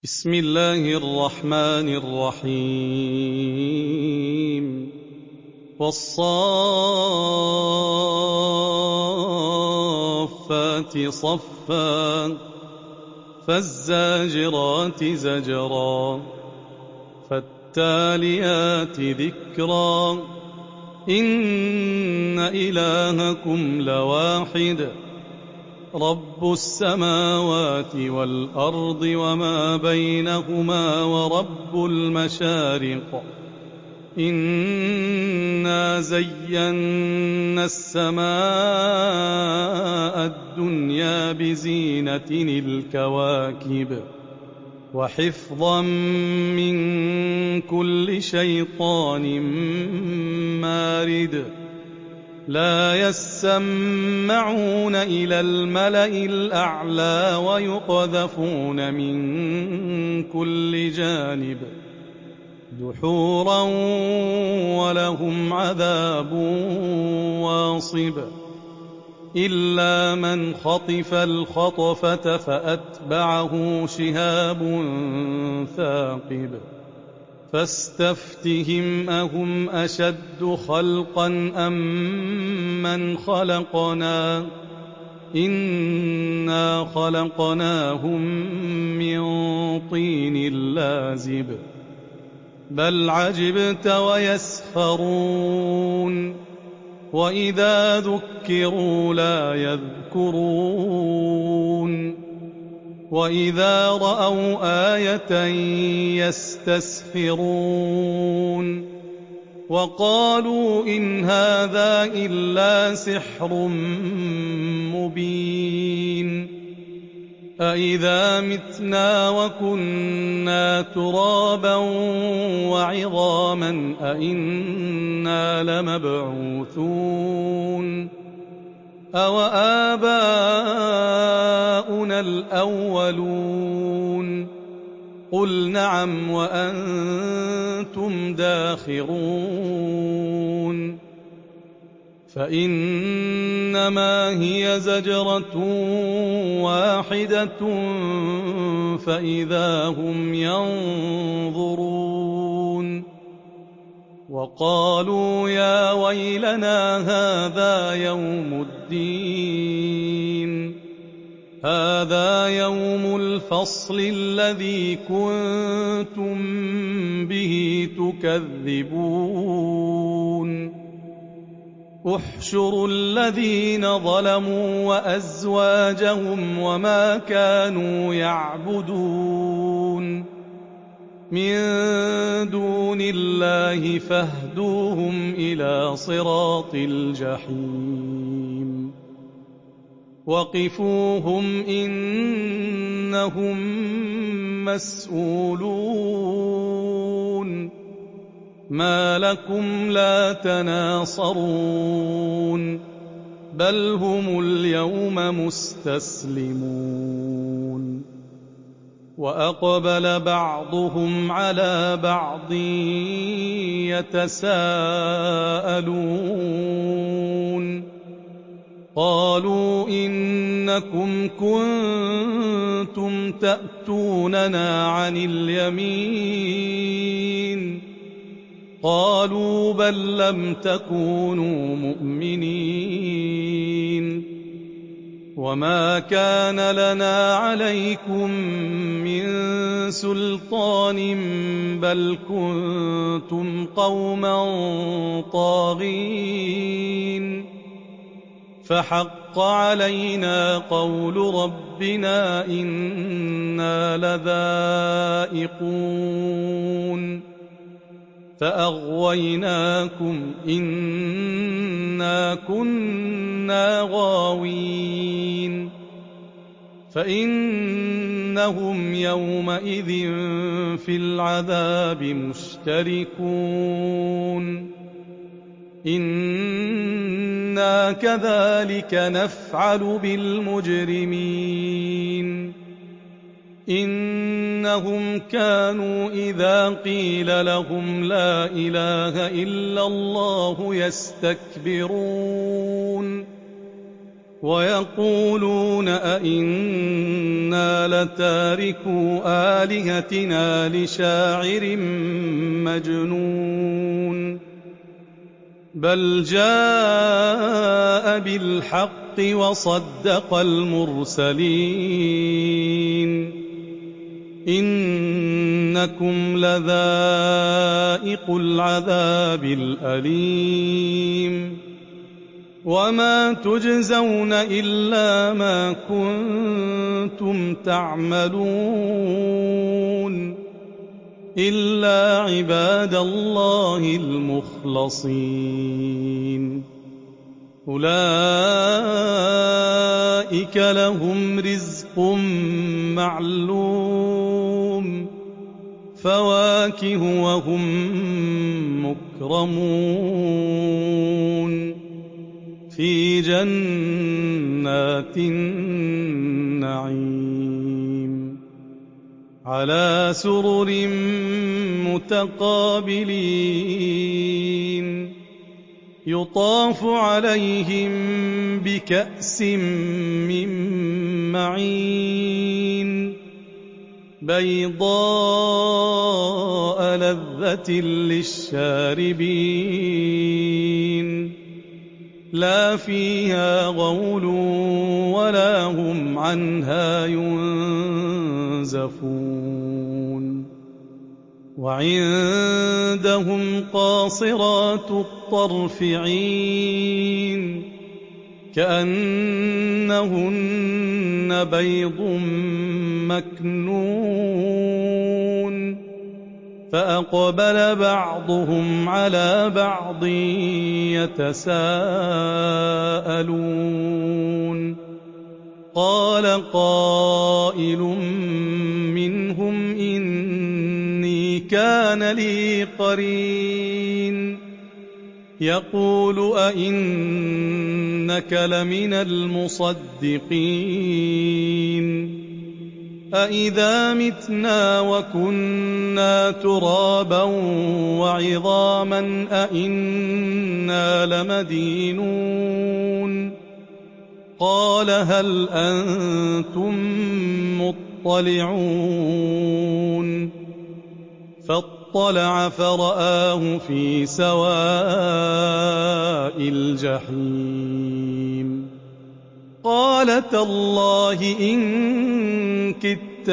بسم الله الرحمن الرحيم والصافات صفا فالزاجرات زجرا فالتاليات ذكرا إن إلهكم لواحد رب السماوات والأرض وما بينهما ورب المشارق إنا زينا السماء الدنيا بزينة الكواكب وحفظا من كل شيطان مارد لا يسمعون إلى الملأ الأعلى ويقذفون من كل جانب دحورا ولهم عذاب واصب إلا من خطف الخطفة فأتبعه شهاب ثاقب فاستفتهم أهم أشد خلقا أم من خلقنا إنا خلقناهم من طين لازب بل عجبت ويسخرون وإذا ذكروا لا يذكرون وإذا رأوا آية يستسخرون وقالوا إن هذا إلا سحر مبين أإذا متنا وكنا ترابا وعظاما أإنا لمبعوثون أوآباؤنا الأولون قل نعم وأنتم داخرون فإنما هي زجرة واحدة فإذا هم ينظرون وقالوا يا ويلنا هذا يوم الفصل الذي كنتم به تكذبون احشروا الذين ظلموا وأزواجهم وما كانوا يعبدون من دون الله فاهدوهم إلى صراط الجحيم وقفوهم إنهم مسؤولون ما لكم لا تناصرون بل هم اليوم مستسلمون وأقبل بعضهم على بعض يتساءلون قالوا إنكم كنتم تأتوننا عن اليمين قالوا بل لم تكونوا مؤمنين وما كان لنا عليكم من سلطان بل كنتم قوما طاغين فحق علينا قول ربنا إنا لذائقون فأغويناكم إنا كنا غاوين فإنهم يومئذ في العذاب مشتركون إنا كذلك نفعل بالمجرمين إنهم كانوا إذا قيل لهم لا إله إلا الله يستكبرون ويقولون أئنا لتاركو آلهتنا لشاعر مجنون بل جاء بالحق وصدق المرسلين إنكم لذائقو العذاب الأليم وما تجزون إلا ما كنتم تعملون إلا عباد الله المخلصين أولئك لهم رزق معلوم فواكه وهم مكرمون في جنات النعيم على سرر متقابلين يطاف عليهم بكأس من معين بيضاء لذة للشاربين لا فيها غول ولا هم عنها ينزفون وعندهم قاصرات الطرف عين كأنهن بيض مكنون فأقبل بعضهم على بعض يتساءلون قال قائل منهم إني كان لي قرين يقول أئنك لمن المصدقين أإذا متنا وكنا ترابا وعظاما أئنا لمدينون قال هل أنتم مطلعون فاطلع فرآه في سواء الجحيم قال تالله إن كدت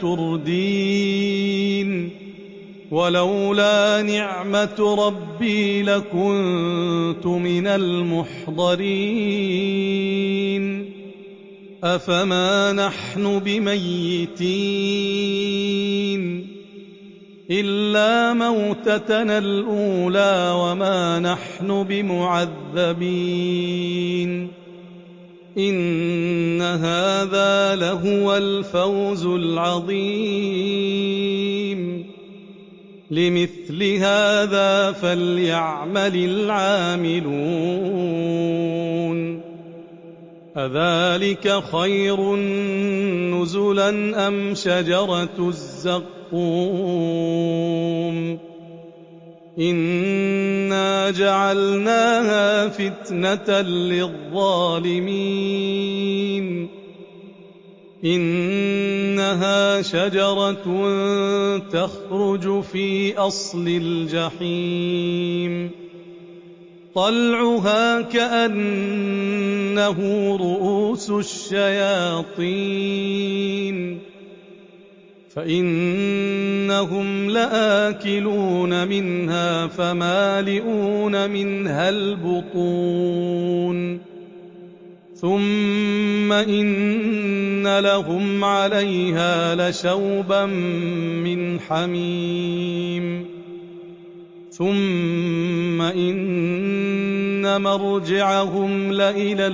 لتردين ولولا نعمة ربي لكنت من المحضرين أفما نحن بميتين إلا موتتنا الأولى وما نحن بمعذبين إن هذا لهو الفوز العظيم لمثل هذا فليعمل العاملون أذلك خير نزلا أم شجرة الزقوم إنا جعلناها فتنة للظالمين إنها شجرة تخرج في أصل الجحيم طلعها كأنه رؤوس الشياطين فإنهم لآكلون منها فمالئون منها البطون ثم إن لهم عليها لشوبا من حميم ثم إن مرجعهم لإلى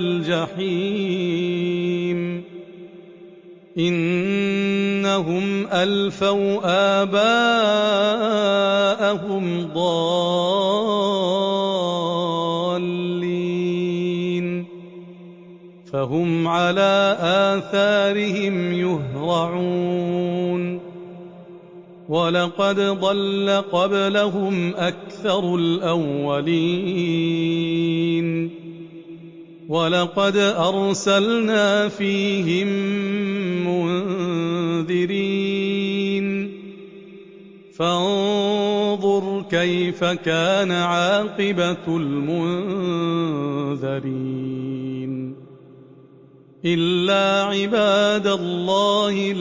الجحيم إنهم ألفوا آباءهم ضالين فهم على آثارهم يهرعون ولقد ضل قبلهم أكثر الأولين ولقد أرسلنا فيهم منذرين فانظر كيف كان عاقبة المنذرين إلا عباد الله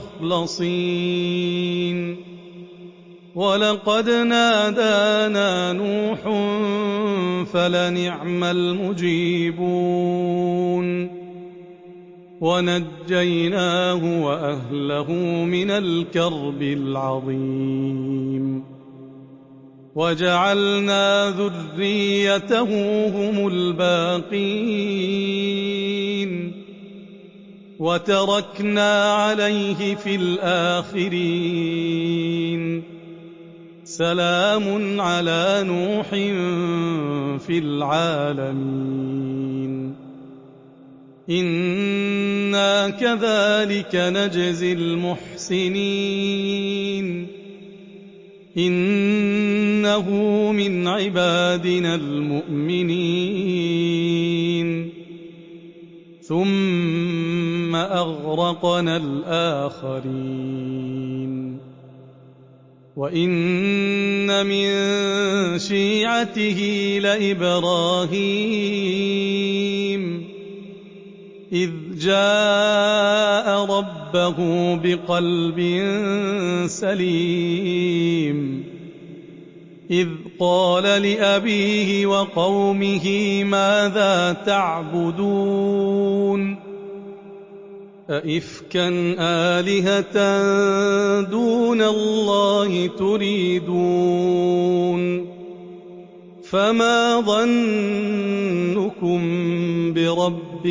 المخلصين ولقد نادانا نوح فلنعم المجيبون ونجيناه وأهله من الكرب العظيم وجعلنا ذريته هم الباقين وتركنا عليه في الآخرين سلام على نوح في العالمين إنا كذلك نجزي المحسنين إنه من عبادنا المؤمنين ثم أغرقنا الآخرين وإن من شيعته لإبراهيم إذ جاء ربه بقلب سليم إذ قال لأبيه وقومه ماذا تعبدون أئفكا آلهة دون الله تريدون فما ظنكم برب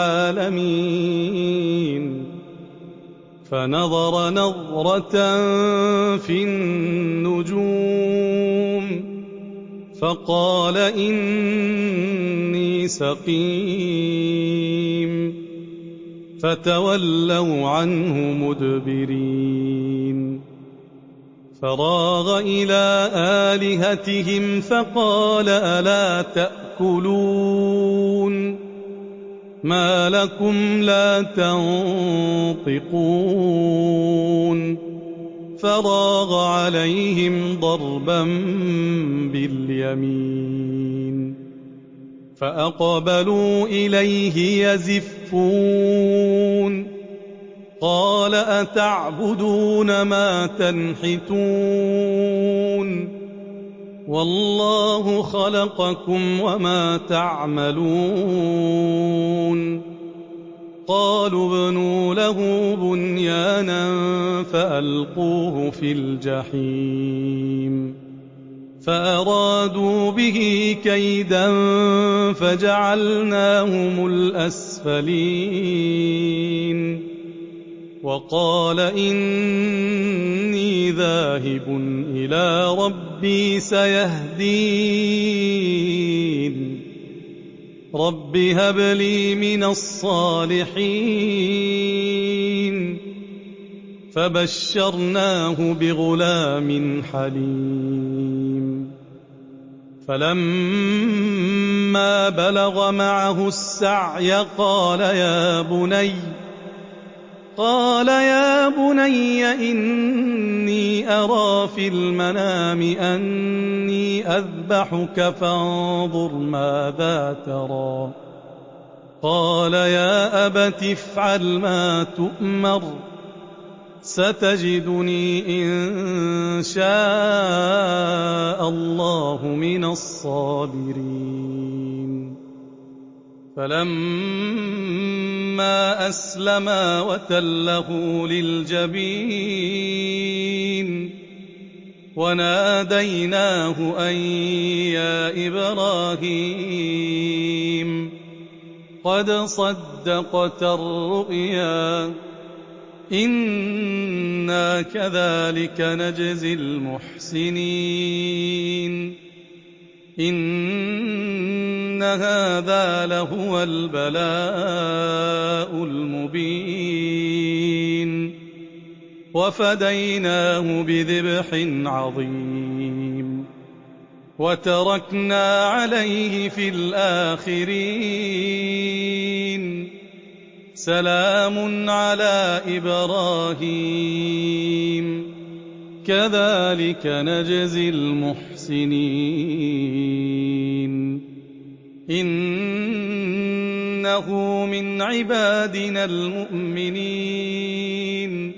العالمين فنظر نظرة في النجوم فقال إني سقيم فتولوا عنه مدبرين فراغ إلى آلهتهم فقال ألا تأكلون ما لكم لا تنطقون فراغ عليهم ضربا باليمين فأقبلوا إليه يزفون قال أتعبدون ما تنحتون والله خلقكم وما تعملون قالوا ابنوا له بنيانا فألقوه في الجحيم فأرادوا به كيدا فجعلناهم الأسفلين وقال إني ذاهب إلى ربي سيهدين رب هب لي من الصالحين فبشرناه بغلام حليم فلما بلغ معه السعي قال يا بني إني أرى في المنام أني أذبحك فانظر ماذا ترى قال يا أبت افعل ما تؤمر ستجدني إن شاء الله من الصابرين فلما أسلما وتله للجبين وناديناه أن يا إبراهيم قد صدقت الرؤيا إنا كذلك نجزي المحسنين إن هذا لهو البلاء المبين وفديناه بذبح عظيم وتركنا عليه في الآخرين سلام على إبراهيم كذلك نجزي المحسنين إنه من عبادنا المؤمنين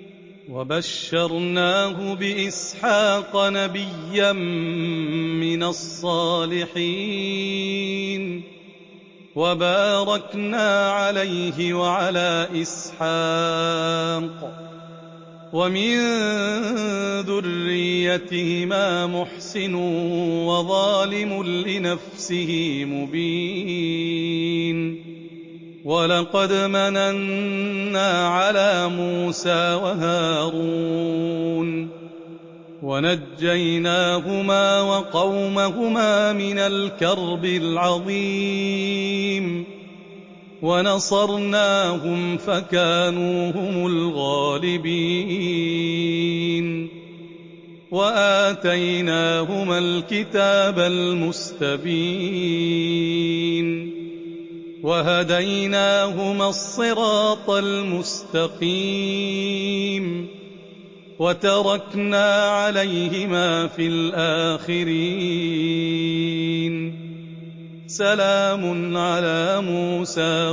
وبشرناه بإسحاق نبيا من الصالحين وباركنا عليه وعلى إسحاق ومن ذريتهما محسن وظالم لنفسه مبين ولقد مننا على موسى وهارون ونجيناهما وقومهما من الكرب العظيم ونصرناهم فكانوا هم الغالبين وآتيناهما الكتاب المستبين وهديناهما الصراط المستقيم وتركنا عليهما في الآخرين سلام على موسى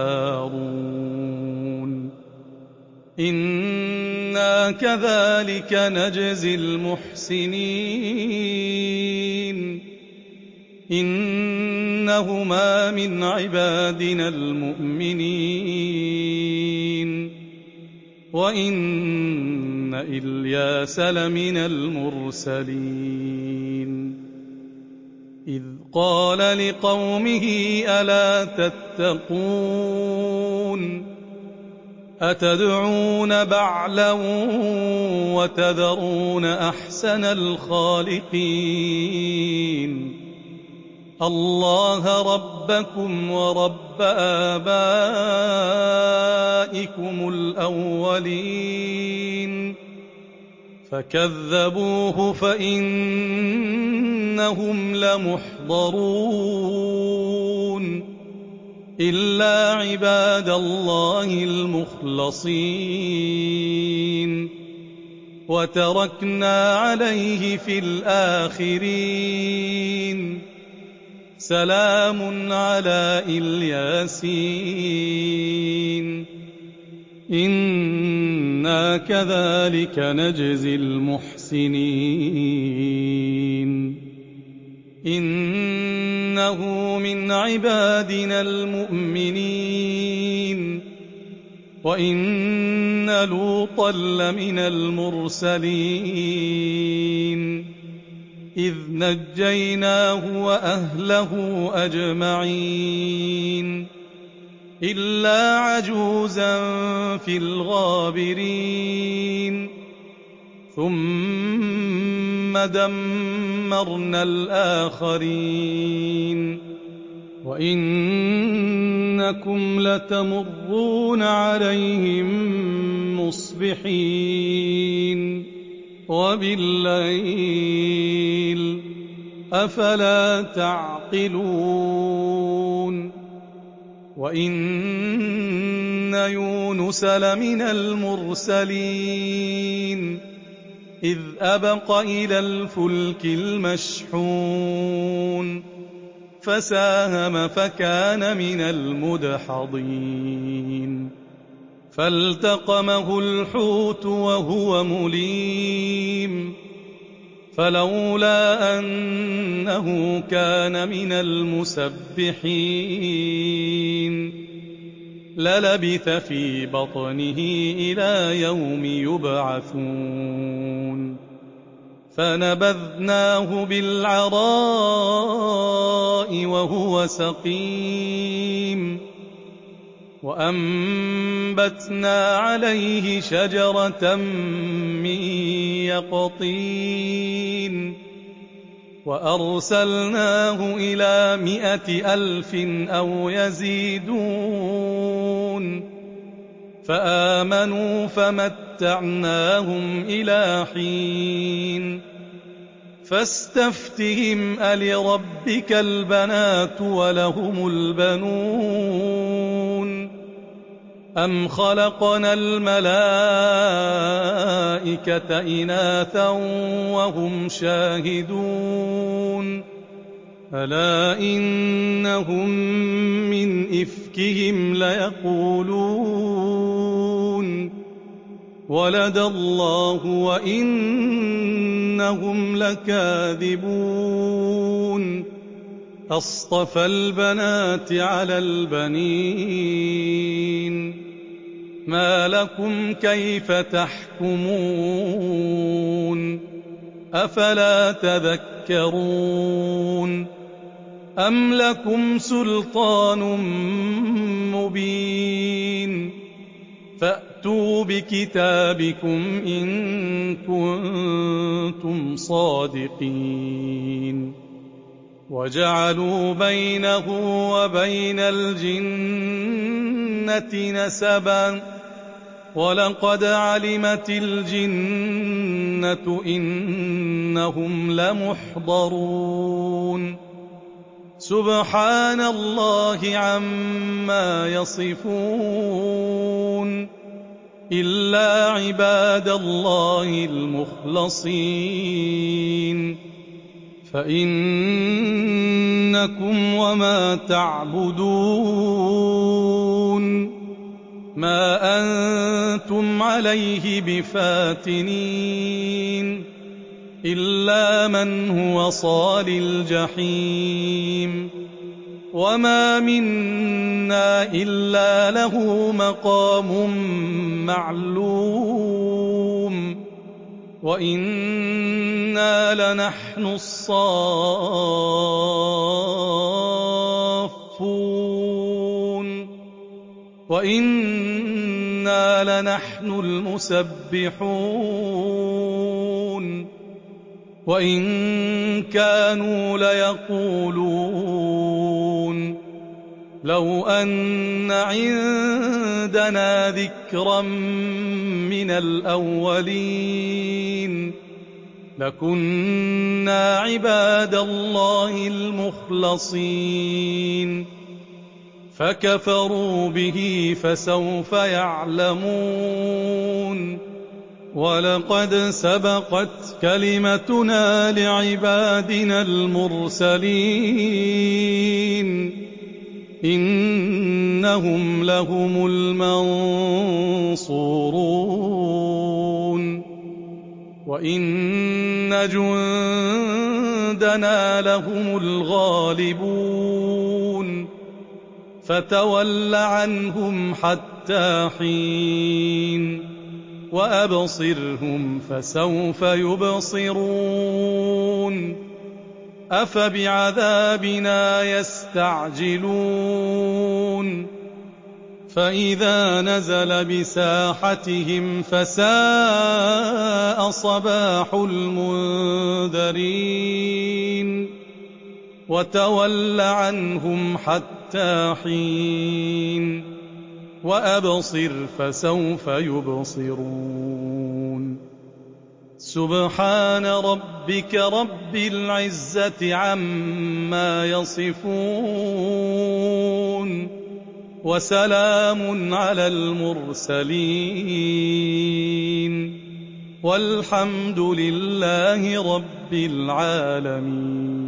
وهارون إنا كذلك نجزي المحسنين إنهما من عبادنا المؤمنين وإن إلياس لمن المرسلين إذ قال لقومه ألا تتقون أتدعون بعلا وتذرون أحسن الخالقين الله ربكم ورب آبائكم الأولين فكذبوه فإنهم لمحضرون إلا عباد الله المخلصين وتركنا عليه في الآخرين سلام على الياسين إنا كذلك نجزي المحسنين إنه من عبادنا المؤمنين وإن لوطا لمن المرسلين إذ نجيناه وأهله أجمعين إلا عجوزا في الغابرين ثم دمرنا الآخرين وإنكم لتمرون عليهم مصبحين وبالليل أفلا تعقلون وإن يونس لمن المرسلين إذ أبق إلى الفلك المشحون فساهم فكان من المدحضين فالتقمه الحوت وهو مليم فلولا أنه كان من المسبحين للبث في بطنه إلى يوم يبعثون فنبذناه بالعراء وهو سقيم وأنبتنا عليه شجرة من يقطين وأرسلناه إلى 100,000 أو يزيدون فآمنوا فمتعناهم إلى حين فاستفتهم ألربك البنات ولهم البنون أم خلقنا الملائكة إناثا وهم شاهدون ألا إنهم من إفكهم ليقولون ولد الله وإنهم لكاذبون أصطفى البنات على البنين ما لكم كيف تحكمون أفلا تذكرون أم لكم سلطان مبين فأتوا بكتابكم إن كنتم صادقين وجعلوا بينه وبين الجنة نسبا ولقد علمت الجنة إنهم لمحضرون سبحان الله عما يصفون إلا عباد الله المخلصين فإنكم وما تعبدون ما أنتم عليه بفاتنين إلا من هو صال الجحيم وما منا إلا له مقام معلوم وإنا لنحن الصافون وإنا لنحن المسبحون وإن كانوا ليقولون لو أن عندنا ذكرا من الأولين لكنا عباد الله المخلصين فكفروا به فسوف يعلمون ولقد سبقت كلمتنا لعبادنا المرسلين إنهم لهم المنصورون وإن جندنا لهم الغالبون فتول عنهم حتى حين وأبصرهم فسوف يبصرون أفبعذابنا يستعجلون فإذا نزل بساحتهم فساء صباح المنذرين وتول عنهم حتى حين وأبصر فسوف يبصرون سبحان ربك رب العزة عما يصفون وسلام على المرسلين والحمد لله رب العالمين.